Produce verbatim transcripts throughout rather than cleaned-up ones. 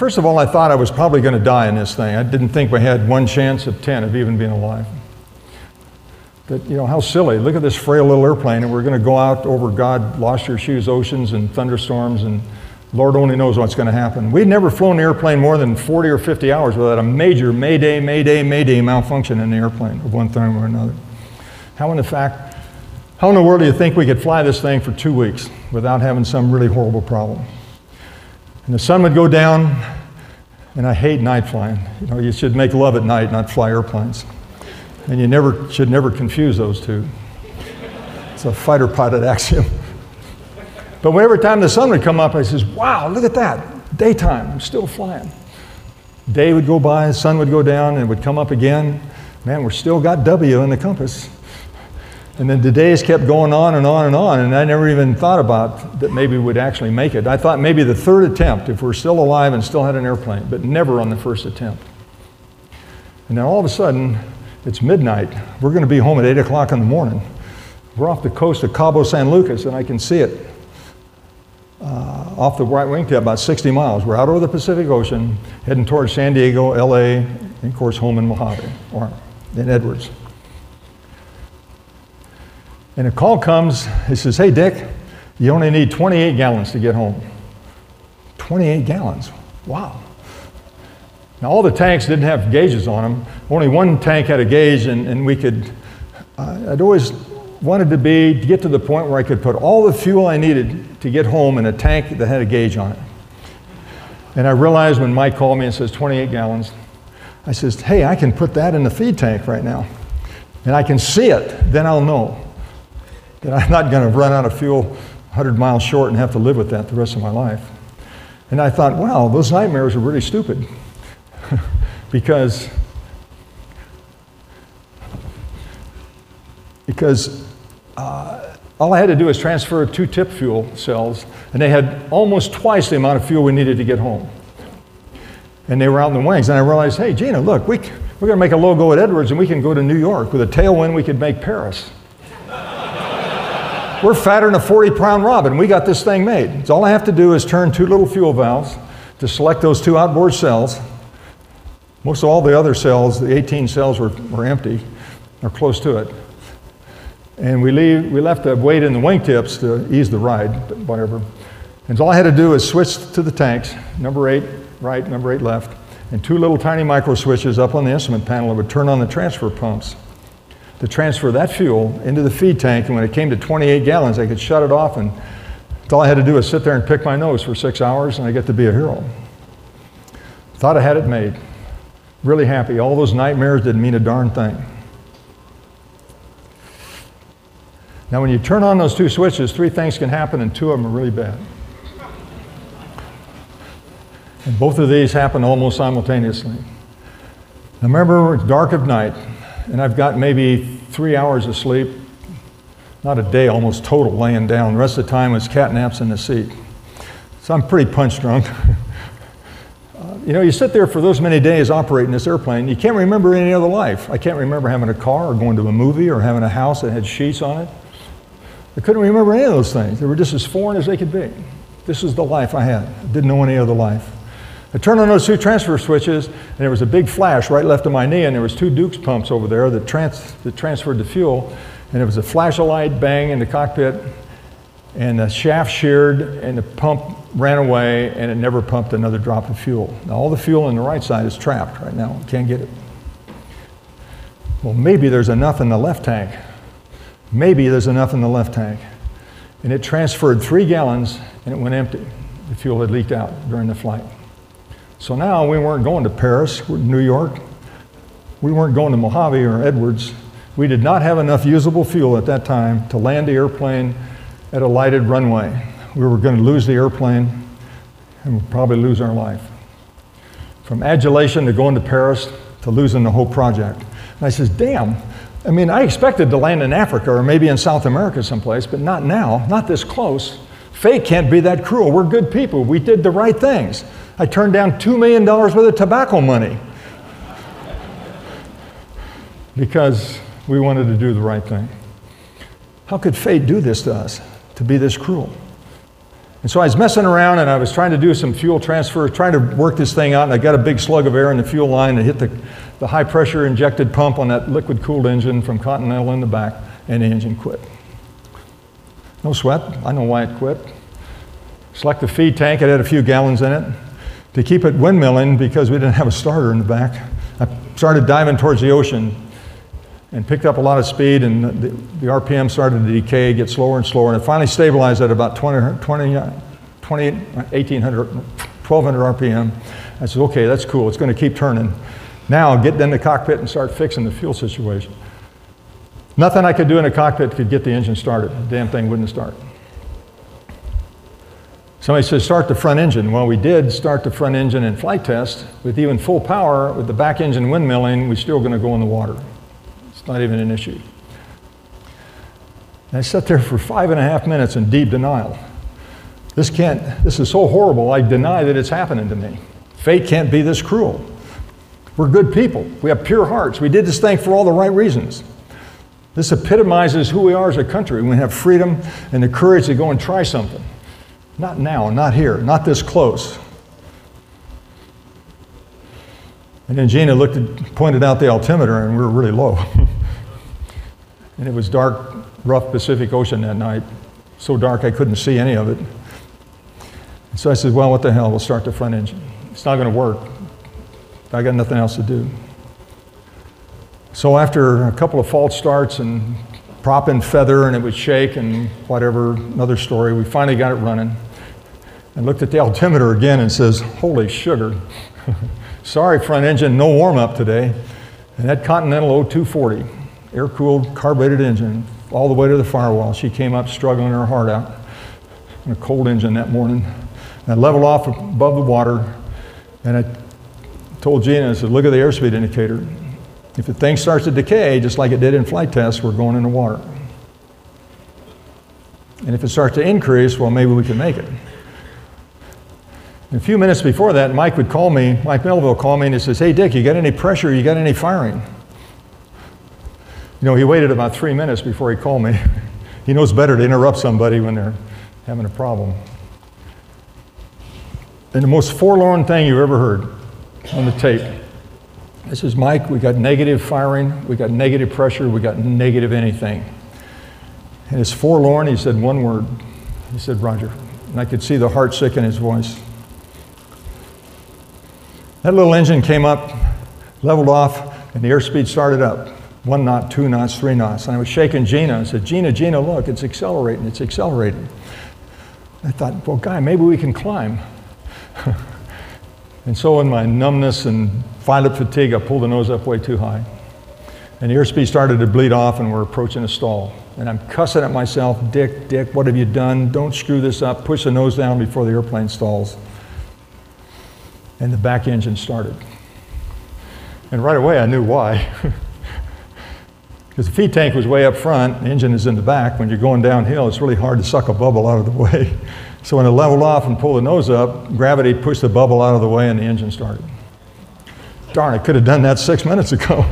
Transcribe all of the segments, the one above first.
first of all, I thought I was probably going to die in this thing. I didn't think we had one chance of ten of even being alive. That, you know, how silly. Look at this frail little airplane, and we're going to go out over God, lost your shoes, oceans, and thunderstorms, and Lord only knows what's going to happen. We'd never flown an airplane more than forty or fifty hours without a major mayday, mayday, mayday malfunction in the airplane of one thing or another. How in the fact, how in the world do you think we could fly this thing for two weeks without having some really horrible problem? And the sun would go down, and I hate night flying. You know, you should make love at night, not fly airplanes. And you never should never confuse those two. It's a fighter pilot axiom. But every time the sun would come up, I says, wow, look at that. Daytime, I'm still flying. Day would go by, the sun would go down, and it would come up again. Man, we're still got W in the compass. And then the days kept going on and on and on, and I never even thought about that maybe we'd actually make it. I thought maybe the third attempt, if we're still alive and still had an airplane, but never on the first attempt. And then all of a sudden, it's midnight. We're going to be home at eight o'clock in the morning. We're off the coast of Cabo San Lucas, and I can see it uh, off the right wingtip, about sixty miles. We're out over the Pacific Ocean, heading towards San Diego, L A, and of course home in Mojave, or in Edwards. And a call comes, he says, hey Dick, you only need twenty-eight gallons to get home. twenty-eight gallons, wow. Now all the tanks didn't have gauges on them. Only one tank had a gauge, and, and we could, uh, I'd always wanted to be, to get to the point where I could put all the fuel I needed to get home in a tank that had a gauge on it. And I realized when Mike called me and says twenty-eight gallons, I says, hey, I can put that in the feed tank right now. And I can see it, then I'll know that I'm not going to run out of fuel one hundred miles short and have to live with that the rest of my life. And I thought, wow, those nightmares are really stupid. because because uh, all I had to do was transfer two tip fuel cells, and they had almost twice the amount of fuel we needed to get home. And they were out in the wings, and I realized, hey, Gina, look, we, we're going to make a logo at Edwards, and we can go to New York. With a tailwind, we could make Paris. We're fatter than a forty pound robin. We got this thing made. So all I have to do is turn two little fuel valves to select those two outboard cells. Most of all the other cells, the eighteen cells, were, were empty, or close to it. And we, leave, we left the weight in the wingtips to ease the ride, but whatever. And so all I had to do is switch to the tanks, number eight right, number eight left, and two little tiny micro switches up on the instrument panel that would turn on the transfer pumps to transfer that fuel into the feed tank. And when it came to twenty-eight gallons, I could shut it off, and all I had to do was sit there and pick my nose for six hours, and I get to be a hero. Thought I had it made. Really happy. All those nightmares didn't mean a darn thing. Now, when you turn on those two switches, three things can happen, and two of them are really bad. And both of these happen almost simultaneously. Now, remember, it's dark of night, and I've got maybe three hours of sleep, not a day, almost total, laying down. The rest of the time was cat naps in the seat. So I'm pretty punch drunk. uh, you know, you sit there for those many days operating this airplane, you can't remember any other life. I can't remember having a car or going to a movie or having a house that had sheets on it. I couldn't remember any of those things. They were just as foreign as they could be. This is the life I had. I didn't know any other life. I turned on those two transfer switches, and there was a big flash right left of my knee, and there was two Dukes pumps over there that, trans that transferred the fuel, and there was a flash of light bang in the cockpit, and the shaft sheared, and the pump ran away, and it never pumped another drop of fuel. Now, all the fuel on the right side is trapped right now. Can't get it. Well, maybe there's enough in the left tank. Maybe there's enough in the left tank. And it transferred three gallons, and it went empty. The fuel had leaked out during the flight. So now we weren't going to Paris, New York. We weren't going to Mojave or Edwards. We did not have enough usable fuel at that time to land the airplane at a lighted runway. We were going to lose the airplane and we'd probably lose our life. From adulation to going to Paris to losing the whole project. And I says, damn, I mean, I expected to land in Africa or maybe in South America someplace, but not now, not this close. Fate can't be that cruel. We're good people. We did the right things. I turned down two million dollars worth of tobacco money because we wanted to do the right thing. How could fate do this to us, to be this cruel? And so I was messing around and I was trying to do some fuel transfer, trying to work this thing out, and I got a big slug of air in the fuel line and hit the, the high pressure injected pump on that liquid cooled engine from Continental in the back, and the engine quit. No sweat, I know why it quit. Select the feed tank, it had a few gallons in it. To keep it windmilling, because we didn't have a starter in the back, I started diving towards the ocean and picked up a lot of speed, and the, the R P M started to decay, get slower and slower, and it finally stabilized at about twenty, twenty, twenty, eighteen hundred, twelve hundred R P M. I said, okay, that's cool, it's going to keep turning. Now I'll get in the cockpit and start fixing the fuel situation. Nothing I could do in the cockpit could get the engine started. The damn thing wouldn't start. Somebody said, start the front engine. Well, we did start the front engine in flight test. With even full power, with the back engine windmilling, we're still going to go in the water. It's not even an issue. And I sat there for five and a half minutes in deep denial. This can't, this is so horrible, I deny that it's happening to me. Fate can't be this cruel. We're good people. We have pure hearts. We did this thing for all the right reasons. This epitomizes who we are as a country. We have freedom and the courage to go and try something. Not now, not here, not this close. And then Gina looked at, pointed out the altimeter, and we were really low. And it was dark, rough Pacific Ocean that night. So dark I couldn't see any of it. And so I said, well, what the hell, we'll start the front engine. It's not going to work. I got nothing else to do. So after a couple of false starts and prop and feather, and it would shake and whatever, another story, we finally got it running. And looked at the altimeter again and says, holy sugar. Sorry, front engine, no warm-up today. And that Continental O two forty, air-cooled, carbureted engine, all the way to the firewall. She came up struggling her heart out in a cold engine that morning. And I leveled off above the water, and I told Gina, I said, look at the airspeed indicator. If the thing starts to decay, just like it did in flight tests, we're going in the water. And if it starts to increase, well, maybe we can make it. And a few minutes before that, Mike would call me, Mike Melville called me, and he says, hey, Dick, you got any pressure? You got any firing? You know, he waited about three minutes before he called me. He knows better to interrupt somebody when they're having a problem. And the most forlorn thing you've ever heard on the tape. This is Mike, we got negative firing, we got negative pressure, we got negative anything. And it's forlorn, he said one word. He said, Roger. And I could see the heart sick in his voice. That little engine came up, leveled off, and the airspeed started up. One knot, two knots, three knots. And I was shaking Gina and said, Gina, Gina, look, it's accelerating, it's accelerating. I thought, well, Guy, maybe we can climb. And so in my numbness and pilot fatigue, I pulled the nose up way too high. And the airspeed started to bleed off, and we're approaching a stall. And I'm cussing at myself, Dick, Dick, what have you done? Don't screw this up. Push the nose down before the airplane stalls. And the back engine started. And right away I knew why. Because the feed tank was way up front, the engine is in the back. When you're going downhill, it's really hard to suck a bubble out of the way. So when it leveled off and pulled the nose up, gravity pushed the bubble out of the way and the engine started. Darn, I could have done that six minutes ago.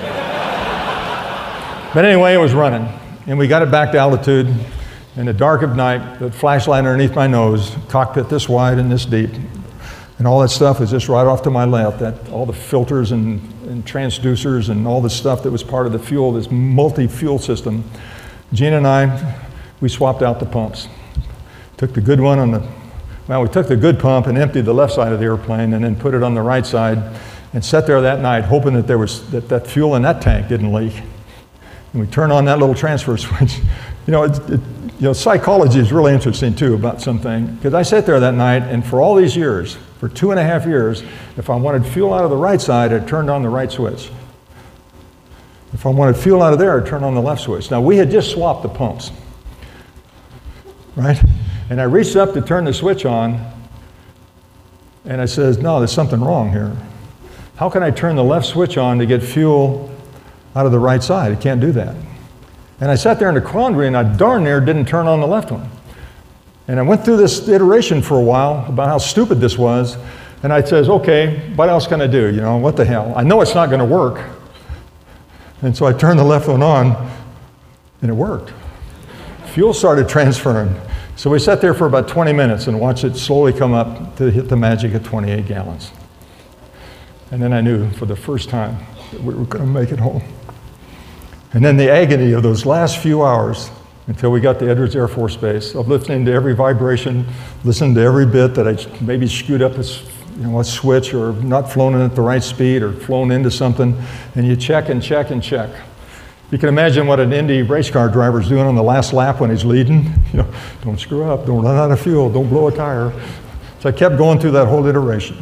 But anyway, it was running. And we got it back to altitude. In the dark of night, the flashlight underneath my nose, cockpit this wide and this deep. And all that stuff was just right off to my left, that, all the filters and, and transducers and all the stuff that was part of the fuel, this multi-fuel system. Gina and I, we swapped out the pumps. Took the good one on the, well, we took the good pump and emptied the left side of the airplane and then put it on the right side and sat there that night hoping that there was, that, that fuel in that tank didn't leak. And we turned on that little transfer switch. You know, it, it, you know, psychology is really interesting too about something, because I sat there that night and for all these years, for two and a half years, if I wanted fuel out of the right side, I turned on the right switch. If I wanted fuel out of there, I turned on the left switch. Now we had just swapped the pumps, right? And I reached up to turn the switch on, and I says, no, there's something wrong here. How can I turn the left switch on to get fuel out of the right side? I can't do that. And I sat there in a quandary, and I darn near didn't turn on the left one. And I went through this iteration for a while about how stupid this was, and I says, okay, what else can I do? You know, what the hell? I know it's not going to work. And so I turned the left one on, and it worked. Fuel started transferring. So we sat there for about twenty minutes and watched it slowly come up to hit the magic at twenty-eight gallons. And then I knew for the first time that we were going to make it home. And then the agony of those last few hours until we got to Edwards Air Force Base, of listening to every vibration, listening to every bit that I maybe screwed up a, you know, a switch or not flown in at the right speed or flown into something, and you check and check and check. You can imagine what an Indy race car driver is doing on the last lap when he's leading. You know, don't screw up, don't run out of fuel, don't blow a tire. So I kept going through that whole iteration.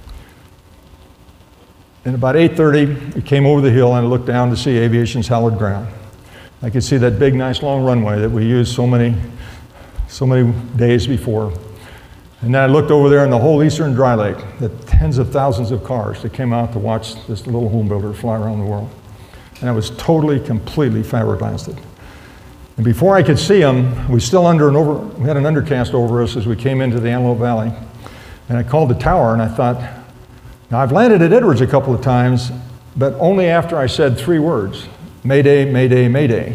And about eight thirty, we came over the hill and I looked down to see aviation's hallowed ground. I could see that big, nice, long runway that we used so many, so many days before. And then I looked over there in the whole eastern dry lake, the tens of thousands of cars that came out to watch this little home builder fly around the world. And I was totally, completely flabbergasted. And before I could see him, we still under an over, we had an undercast over us as we came into the Antelope Valley. And I called the tower and I thought, now I've landed at Edwards a couple of times, but only after I said three words, Mayday, Mayday, Mayday.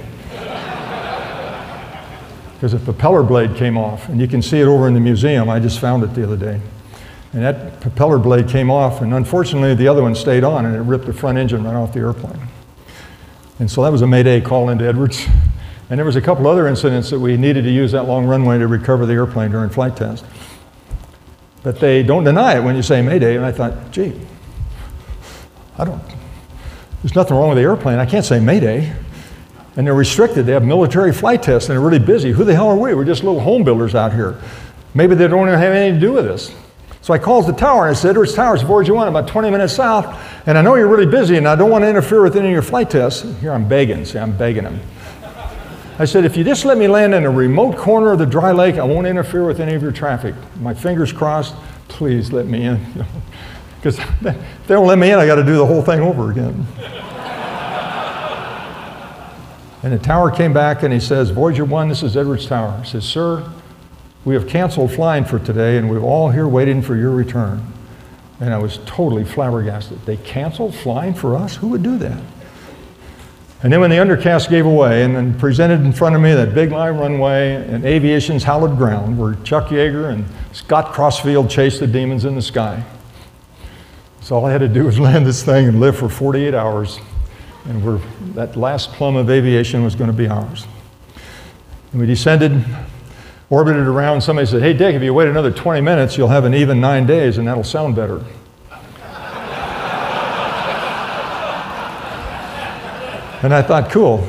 Because a propeller blade came off, and you can see it over in the museum. I just found it the other day. And that propeller blade came off, and unfortunately the other one stayed on, and it ripped the front engine right off the airplane. And so that was a Mayday call into Edwards. And there was a couple other incidents that we needed to use that long runway to recover the airplane during flight test. But they don't deny it when you say Mayday, and I thought, gee, I don't, there's nothing wrong with the airplane. I can't say Mayday. And they're restricted. They have military flight tests, and they're really busy. Who the hell are we? We're just little home builders out here. Maybe they don't even have anything to do with this. So I called the tower, and I said, Edwards Tower, it's Voyager one, about twenty minutes south, and I know you're really busy, and I don't want to interfere with any of your flight tests. Here I'm begging. See, I'm begging them. I said, if you just let me land in a remote corner of the dry lake, I won't interfere with any of your traffic. My fingers crossed, please let me in. Because if they don't let me in, I got to do the whole thing over again. And the tower came back and he says, Voyager one, this is Edwards Tower. He says, sir, we have canceled flying for today and we're all here waiting for your return. And I was totally flabbergasted. They canceled flying for us? Who would do that? And then when the undercast gave away and then presented in front of me that big line runway and aviation's hallowed ground where Chuck Yeager and Scott Crossfield chased the demons in the sky. So all I had to do was land this thing and live for forty-eight hours. And we're, that last plum of aviation was going to be ours. And we descended, orbited around. Somebody said, hey, Dick, if you wait another twenty minutes, you'll have an even nine days, and that'll sound better. And I thought, cool.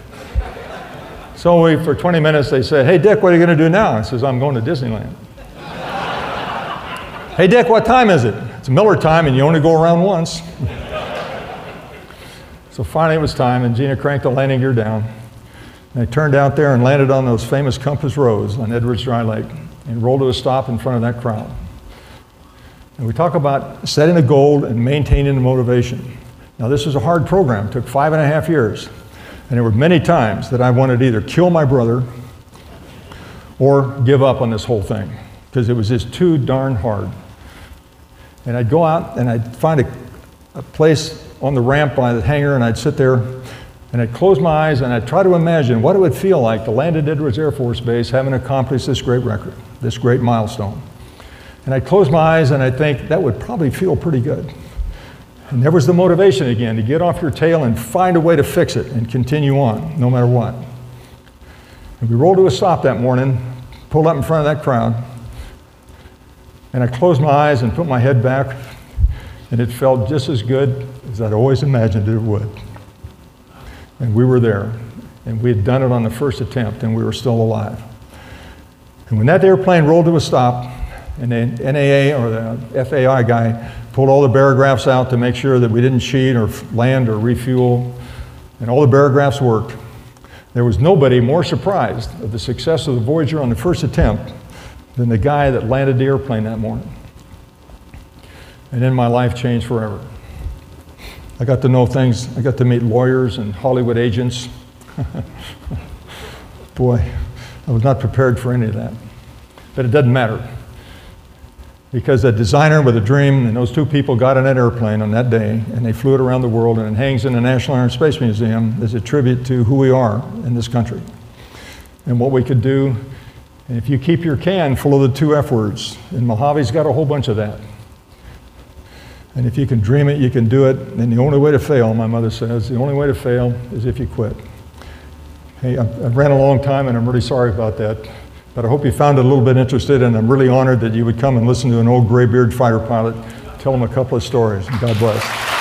So we, for twenty minutes, they said, hey, Dick, what are you going to do now? I says, I'm going to Disneyland. Hey, Dick, what time is it? It's Miller time, and you only go around once. So finally it was time, and Gina cranked the landing gear down. And I turned out there and landed on those famous compass roads on Edwards Dry Lake and rolled to a stop in front of that crowd. And we talk about setting a goal and maintaining the motivation. Now this was a hard program, it took five and a half years. And there were many times that I wanted to either kill my brother or give up on this whole thing, because it was just too darn hard. And I'd go out and I'd find a, a place on the ramp by the hangar, and I'd sit there and I'd close my eyes and I'd try to imagine what it would feel like to land at Edwards Air Force Base having accomplished this great record, this great milestone. And I'd close my eyes and I'd think that would probably feel pretty good. And there was the motivation again to get off your tail and find a way to fix it and continue on, no matter what. And we rolled to a stop that morning, pulled up in front of that crowd, and I closed my eyes and put my head back, and it felt just as good as I'd always imagined it would. And we were there, and we had done it on the first attempt, and we were still alive. And when that airplane rolled to a stop, and the N A A or the F A I guy pulled all the barographs out to make sure that we didn't cheat or land or refuel, and all the barographs worked, there was nobody more surprised of the success of the Voyager on the first attempt than the guy that landed the airplane that morning. And then my life changed forever. I got to know things, I got to meet lawyers and Hollywood agents. Boy, I was not prepared for any of that. But it doesn't matter. Because a designer with a dream, and those two people got in that airplane on that day, and they flew it around the world, and it hangs in the National Air and Space Museum as a tribute to who we are in this country and what we could do And if you keep your can full of the two F words, and Mojave's got a whole bunch of that. And if you can dream it, you can do it. And the only way to fail, my mother says, the only way to fail is if you quit. Hey, I, I ran a long time, and I'm really sorry about that. But I hope you found it a little bit interested, and I'm really honored that you would come and listen to an old graybeard fighter pilot tell them a couple of stories. And God bless.